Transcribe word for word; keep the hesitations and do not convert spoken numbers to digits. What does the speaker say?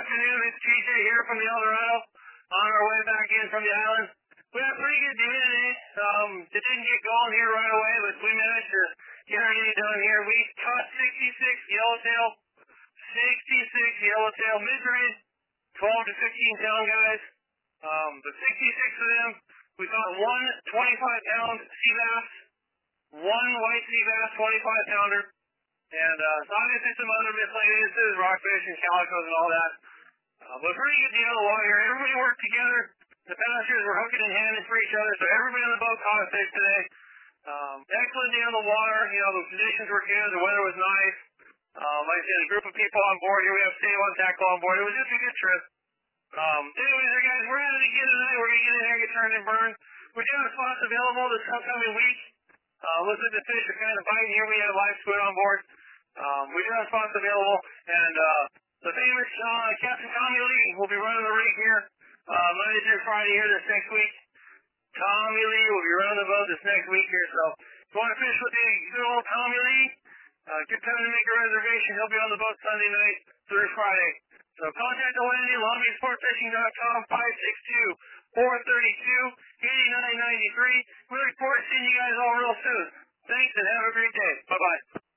afternoon. It's T J here from the Eldorado on our way back in from the island. We had a pretty good day today. Um, it didn't get going here right away, but we managed to get our day done here. We caught sixty-six yellowtail, sixty-six yellowtail mid-grade, twelve to fifteen pound guys. Um, the sixty-six of them, we caught one twenty-five pound sea bass, one white sea bass, twenty-five pounder. And uh, so obviously some other miscellaneous, rockfish and calicos and all that. Uh, but pretty good deal of the water here. Everybody worked together. The passengers were hooking in hand for each other, so everybody on the boat caught a fish today. Um, excellent day on the water. You know, the conditions were good. The weather was nice. Um, like I said, a group of people on board here. We have Save on Tackle on board. It was just a good trip. Um, anyways, there, guys, we're at it again tonight. We're going to get in there and get turned and burned. We do have spots available this upcoming week. Uh, looks like the fish are kind of biting here. We have live squid on board. Um, we do have spots available, and uh, the famous uh, Captain Tommy Lee will be running the rig here uh, Monday through Friday here this next week. Tommy Lee will be running the boat this next week here, so if you want to fish with the good old Tommy Lee, uh, good time to make a reservation. He'll be on the boat Sunday night through Friday. So contact the landing, long beach sport fishing dot com, five six two, four three two, eight nine nine three. We look forward to seeing you guys all real soon. Thanks, and have a great day. Bye-bye.